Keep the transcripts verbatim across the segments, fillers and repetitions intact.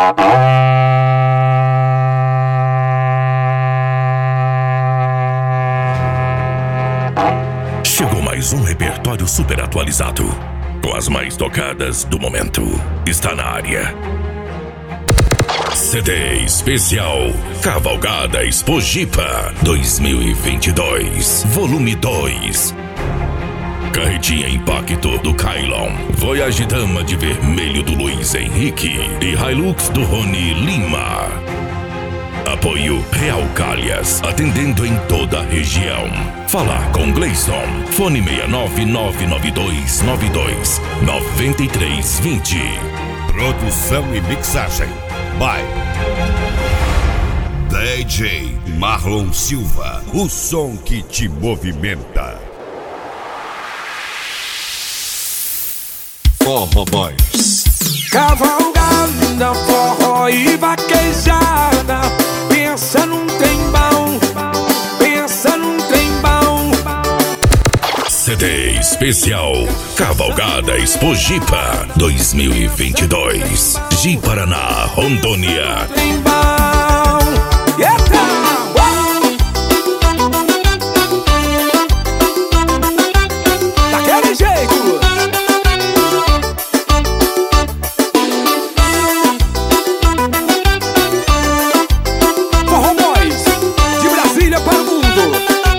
Chegou mais um repertório super atualizado, com as mais tocadas do momento. Está na área. C D especial Cavalgada Expojipa dois mil e vinte e dois, volume dois. Carretinha Impacto do Kylon, Voyage Dama de Vermelho do Luiz Henrique e Hilux do Rony Lima. Apoio Real Calhas, atendendo em toda a região. Falar com Gleison, fone seis nove nove nove dois nove dois nove três dois zero. Produção e mixagem by D J Marlon Silva, o som que te movimenta. Forró Boys. Cavalgada, forró e vaquejada. Pensa num trem bom, pensa num trem bom. C D especial Cavalgada Expojipa dois mil e vinte e dois, Ji Paraná, Rondônia. Trem bom, eita! Daquele jeito. Forró Boys, de Brasília para o mundo.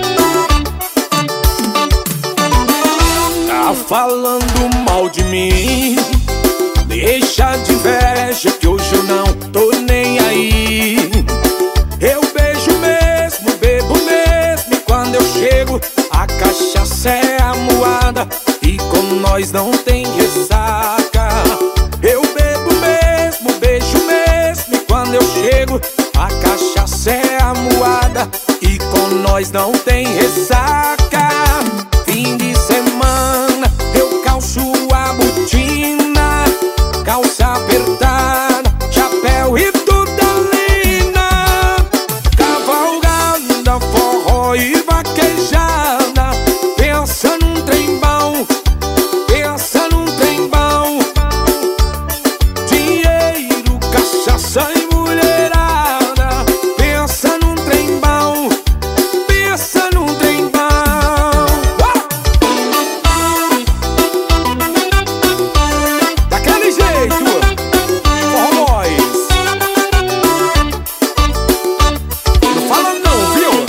Tá falando mal de mim, deixa de inveja que hoje eu não tô nem aí. Eu beijo mesmo, bebo mesmo, e quando eu chego a cachaça é a moada e com nós não tem ressaca. Eu bebo mesmo, beijo mesmo, e quando eu chego a cachaça é a moada e com nós não tem ressaca. Fim de semana eu calço a botina, calça apertada, chapéu e tudalina. Cavalgada, forró e vaquejada. Pensa num trem bom, pensa num trem bom. Dinheiro, cachaça e mulherada. Pensa num trem bom, pensa num trem bom. Daquele jeito, Forró Boys. Não fala não, viu?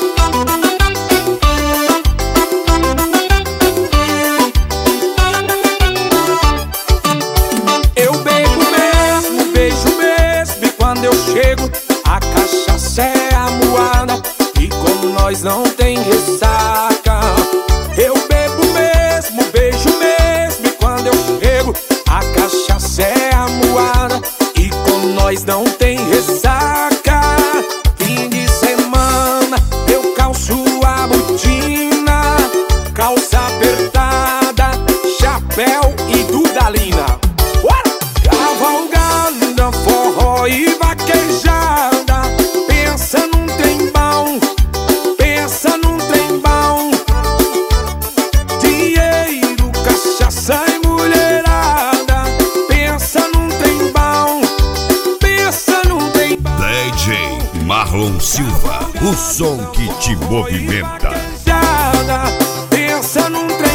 Eu bebo mesmo, beijo mesmo, e quando eu chego a cachaça é a moada e com nós não tem ressaca. Eu bebo mesmo, beijo mesmo, e quando eu chego a cachaça é a moada e com nós não tem ressaca. Fim de semana eu calço a botina, calça apertada, chapéu e dudalina. Cavalgada, forró e vaquejada. Pensa num trem bom, pensa num trem bom. Dinheiro, cachaça e mulherada. Pensa num trem bom, pensa num trem bom. D J Marlon Silva, o som que te movimenta. Pensa num trem